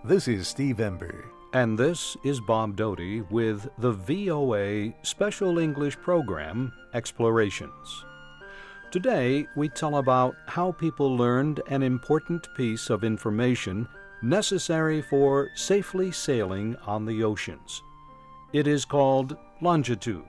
This is Steve Ember. And this is Bob Doty with the VOA Special English Program, Explorations. Today, we tell about how people learned an important piece of information necessary for safely sailing on the oceans. It is called longitude.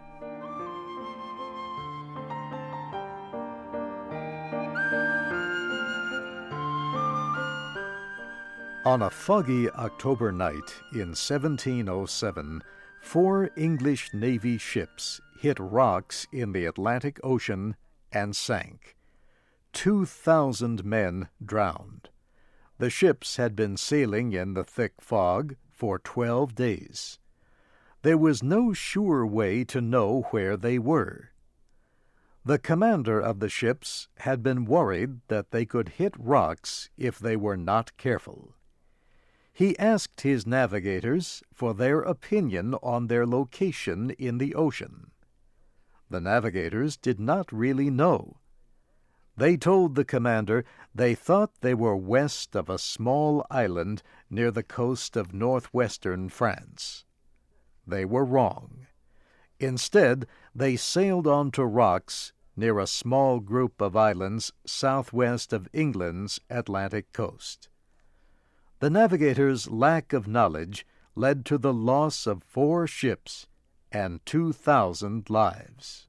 On a foggy October night in 1707, 4 English Navy ships hit rocks in the Atlantic Ocean and sank. 2,000 men drowned. The ships had been sailing in the thick fog for 12 days. There was no sure way to know where they were. The commander of the ships had been worried that they could hit rocks if they were not careful. He asked his navigators for their opinion on their location in the ocean. The navigators did not really know. They told the commander they thought they were west of a small island near the coast of northwestern France. They were wrong. Instead, they sailed onto rocks near a small group of islands southwest of England's Atlantic coast. The navigators' lack of knowledge led to the loss of 4 ships and 2,000 lives.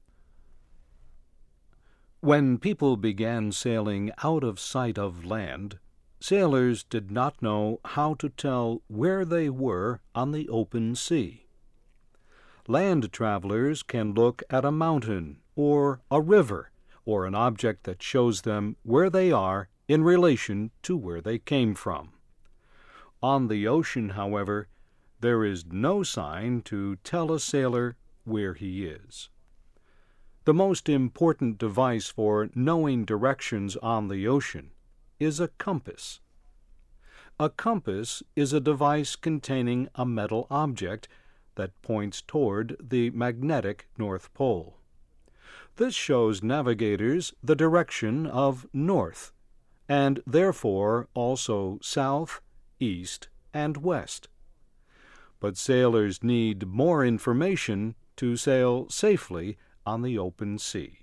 When people began sailing out of sight of land, sailors did not know how to tell where they were on the open sea. Land travelers can look at a mountain or a river or an object that shows them where they are in relation to where they came from. On the ocean, however, there is no sign to tell a sailor where he is. The most important device for knowing directions on the ocean is a compass. A compass is a device containing a metal object that points toward the magnetic North Pole. This shows navigators the direction of north, and therefore also south, east, and west. But sailors need more information to sail safely on the open sea.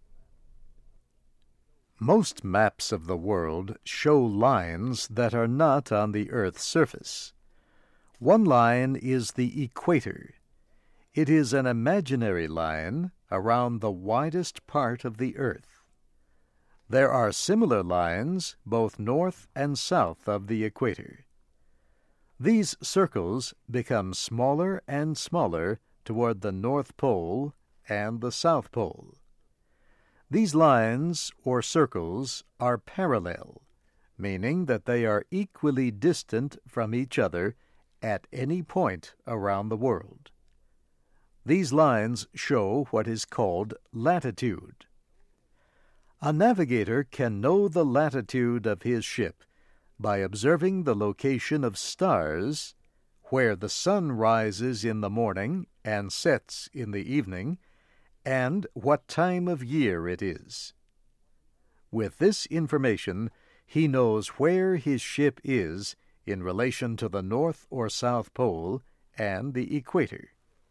Most maps of the world show lines that are not on the Earth's surface. One line is the equator. It is an imaginary line around the widest part of the Earth. There are similar lines both north and south of the equator. These circles become smaller and smaller toward the North Pole and the South Pole. These lines or circles are parallel, meaning that they are equally distant from each other at any point around the world. These lines show what is called latitude. A navigator can know the latitude of his ship by observing the location of stars, where the sun rises in the morning and sets in the evening, and what time of year it is. With this information, he knows where his ship is in relation to the North or South Pole and the equator.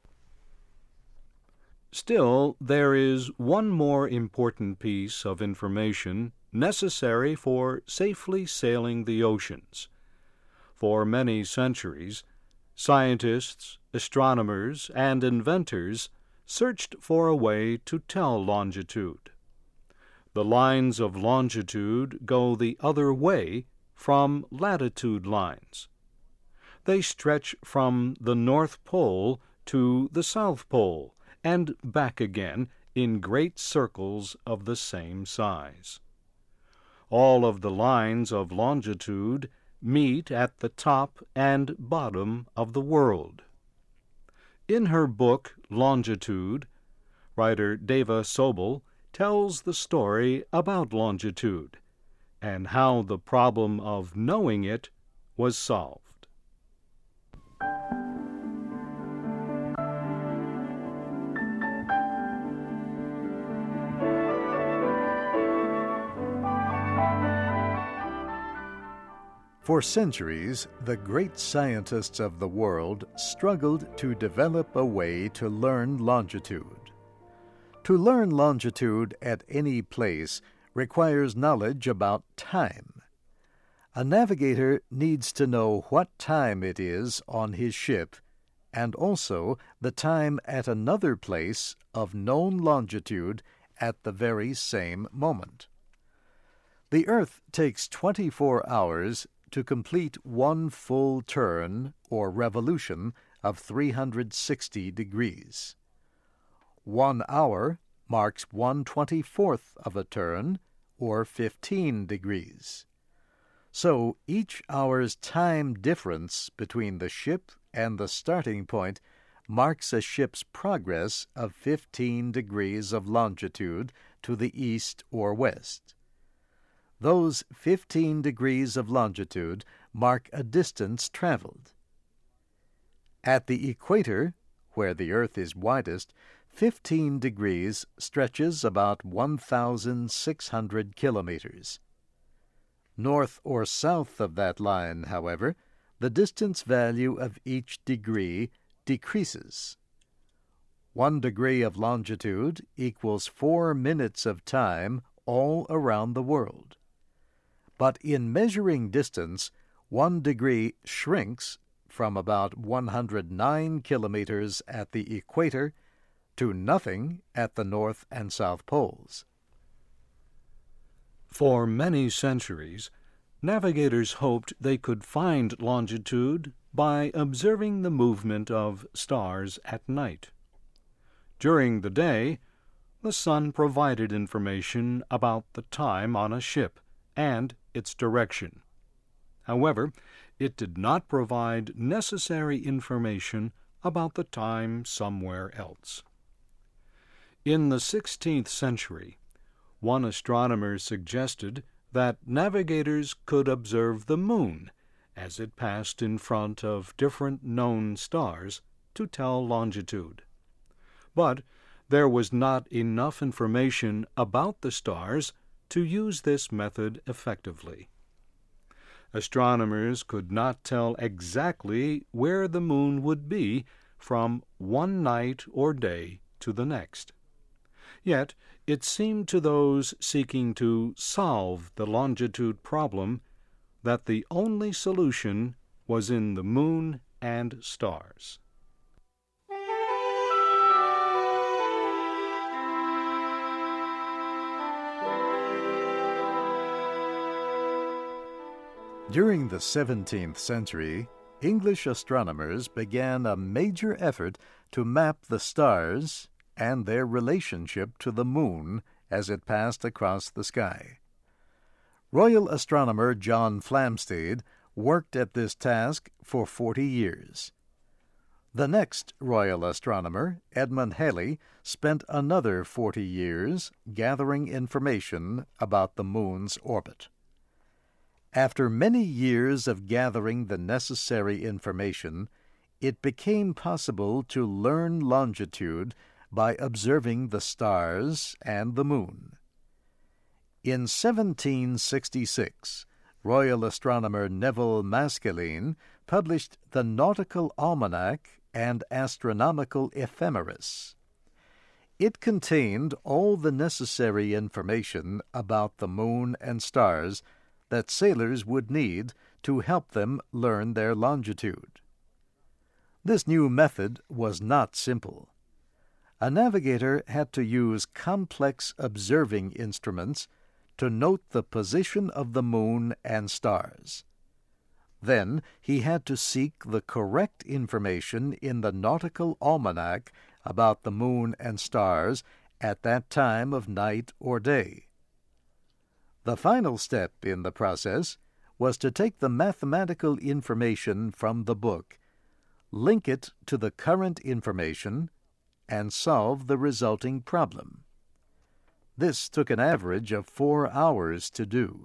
Still, there is one more important piece of information necessary for safely sailing the oceans. For many centuries, scientists, astronomers, and inventors searched for a way to tell longitude. The lines of longitude go the other way from latitude lines. They stretch from the North Pole to the South Pole and back again in great circles of the same size. All of the lines of longitude meet at the top and bottom of the world. In her book, Longitude, writer Deva Sobel tells the story about longitude and how the problem of knowing it was solved. For centuries, the great scientists of the world struggled to develop a way to learn longitude. To learn longitude at any place requires knowledge about time. A navigator needs to know what time it is on his ship, and also the time at another place of known longitude at the very same moment. The Earth takes 24 hours to complete one full turn or revolution of 360 degrees. 1 hour marks 1/24th of a turn, or 15 degrees. So each hour's time difference between the ship and the starting point marks a ship's progress of 15 degrees of longitude to the east or west. Those 15 degrees of longitude mark a distance traveled. At the equator, where the Earth is widest, 15 degrees stretches about 1,600 kilometers. North or south of that line, however, the distance value of each degree decreases. 1 degree of longitude equals 4 minutes of time all around the world. But in measuring distance, 1 degree shrinks from about 109 kilometers at the equator to nothing at the North and South Poles. For many centuries, navigators hoped they could find longitude by observing the movement of stars at night. During the day, the sun provided information about the time on a ship and its direction. However, it did not provide necessary information about the time somewhere else. In the 16th century, one astronomer suggested that navigators could observe the moon as it passed in front of different known stars to tell longitude. But there was not enough information about the stars to use this method effectively. Astronomers could not tell exactly where the moon would be from one night or day to the next. Yet it seemed to those seeking to solve the longitude problem that the only solution was in the moon and stars. During the 17th century, English astronomers began a major effort to map the stars and their relationship to the moon as it passed across the sky. Royal astronomer John Flamsteed worked at this task for 40 years. The next royal astronomer, Edmund Halley, spent another 40 years gathering information about the moon's orbit. After many years of gathering the necessary information, it became possible to learn longitude by observing the stars and the moon. In 1766, Royal astronomer Neville Maskelyne published the Nautical Almanac and Astronomical Ephemeris. It contained all the necessary information about the moon and stars that sailors would need to help them learn their longitude. This new method was not simple. A navigator had to use complex observing instruments to note the position of the moon and stars. Then he had to seek the correct information in the Nautical Almanac about the moon and stars at that time of night or day. The final step in the process was to take the mathematical information from the book, link it to the current information, and solve the resulting problem. This took an average of 4 hours to do.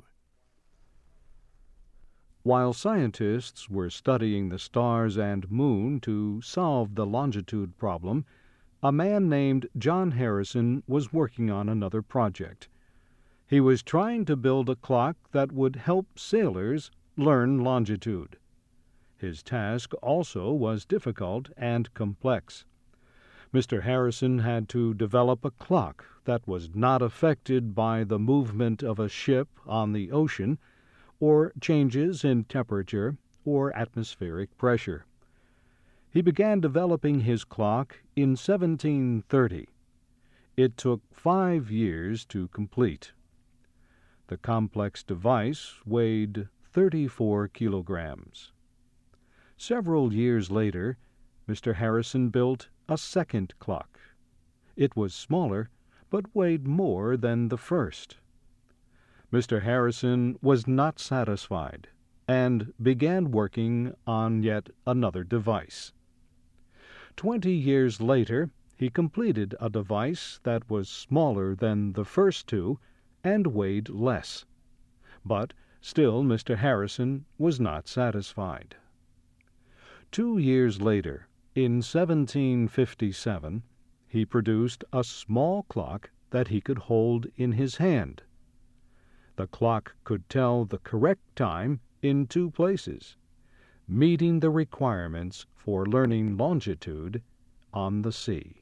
While scientists were studying the stars and moon to solve the longitude problem, a man named John Harrison was working on another project. He was trying to build a clock that would help sailors learn longitude. His task also was difficult and complex. Mr. Harrison had to develop a clock that was not affected by the movement of a ship on the ocean, or changes in temperature or atmospheric pressure. He began developing his clock in 1730. It took 5 years to complete. The complex device weighed 34 kilograms. Several years later, Mr. Harrison built a second clock. It was smaller, but weighed more than the first. Mr. Harrison was not satisfied and began working on yet another device. 20 years later, he completed a device that was smaller than the first two and weighed less. But still Mr. Harrison was not satisfied. 2 years later, in 1757, he produced a small clock that he could hold in his hand. The clock could tell the correct time in 2 places, meeting the requirements for learning longitude on the sea.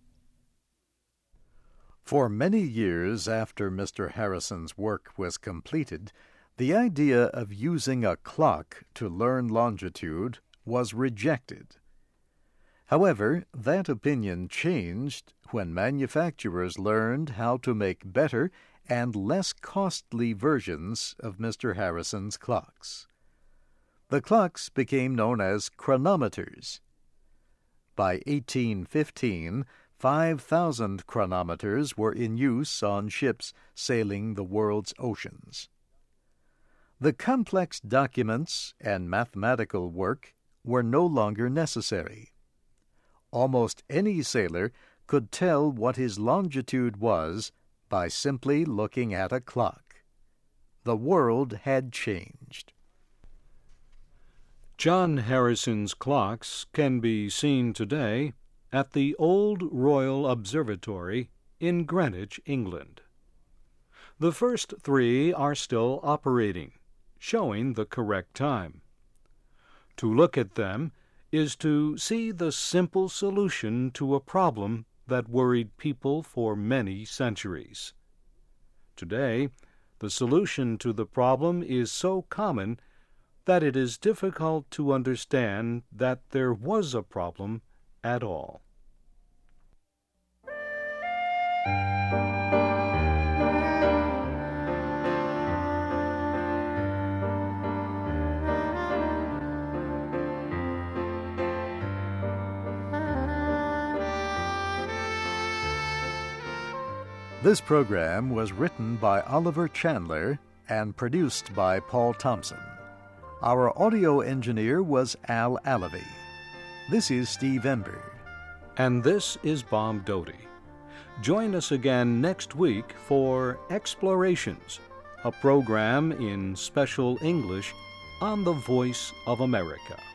For many years after Mr. Harrison's work was completed, the idea of using a clock to learn longitude was rejected. However, that opinion changed when manufacturers learned how to make better and less costly versions of Mr. Harrison's clocks. The clocks became known as chronometers. By 1815, 5,000 chronometers were in use on ships sailing the world's oceans. The complex documents and mathematical work were no longer necessary. Almost any sailor could tell what his longitude was by simply looking at a clock. The world had changed. John Harrison's clocks can be seen today at the Old Royal Observatory in Greenwich, England. The first 3 are still operating, showing the correct time. To look at them is to see the simple solution to a problem that worried people for many centuries. Today, the solution to the problem is so common that it is difficult to understand that there was a problem at all. This program was written by Oliver Chandler and produced by Paul Thompson. Our audio engineer was Al Alavi. This is Steve Ember. And this is Bob Doty. Join us again next week for Explorations, a program in special English on the Voice of America.